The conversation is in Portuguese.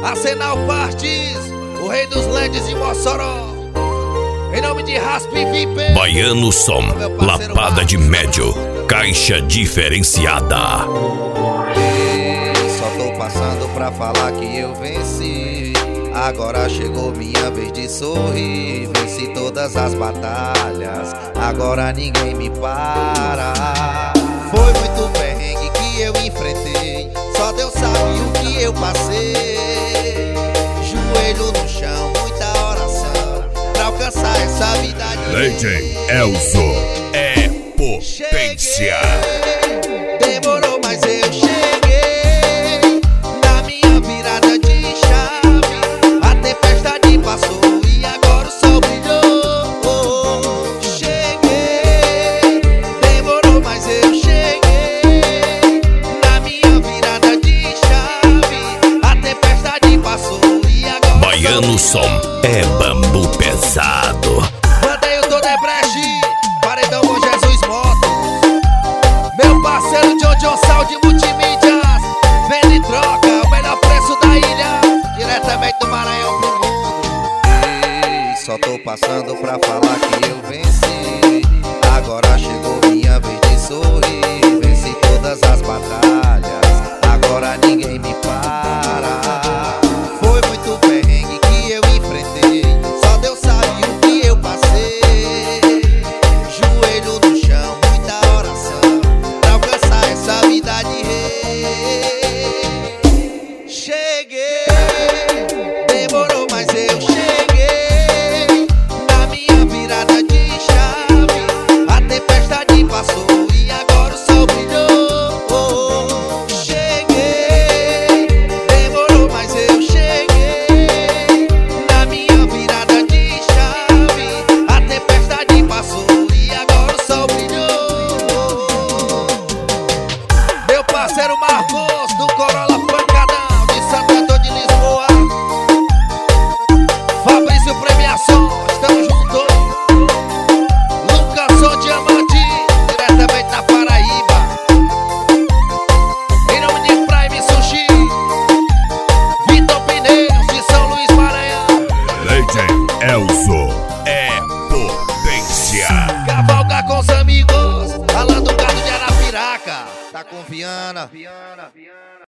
Arsenal Partes, o rei dos LEDs de Mossoró. Em nome de Raspe VIP, Baiano Som, lapada de médio, caixa diferenciada. Só tô passando pra falar que eu venci. Agora chegou minha vez de sorrir. Venci todas as batalhas, agora ninguém me para. Foi muito perrengue que eu enfrentei, só Deus sabe o que eu passei. Joelho no chão, muita oração pra alcançar essa vida de Legend Elzo é potência. Demorou, mas eu cheguei. Na minha virada de chave, a tempestade passou e agora o sol brilhou. Cheguei. Demorou, mas eu cheguei. Na minha virada de chave, a tempestade passou e agora Baiano Som é bambu pesado. Mandei o todo é breche, paredão com Jesus Moto. Meu parceiro John Saúde Multimídias, vende e troca, o melhor preço da ilha, diretamente do Maranhão pro mundo. Ei, só tô passando pra falar que eu venci. Agora chegou minha vez de sorrir. Venci todas as batalhas, agora ninguém me para. Foi muito perrengue que eu enfrentei, só Deus sabe o que eu passei. Joelho no chão, muita oração pra alcançar essa vida de rei. Cheguei, demorou, mas eu cheguei. Na minha virada de chave, a tempestade passou e agora o sol brilhou. Cheguei, demorou, mas eu cheguei. Na minha virada de chave, a tempestade passou e agora o sol brilhou. Meu parceiro Marcos, do Corolla Pancadão, de Santo Antônio de Lisboa. Fabrício Premiação, estamos juntos. Lucas Som Diamante, diretamente da Paraíba. Em nome de Prime Sushi, Vitor Pneus, de São Luís, Maranhão. Legend Elzo é potência. Cavalgar com os amigos, Alan do Cardo de Arapiraca. Tá com Viana.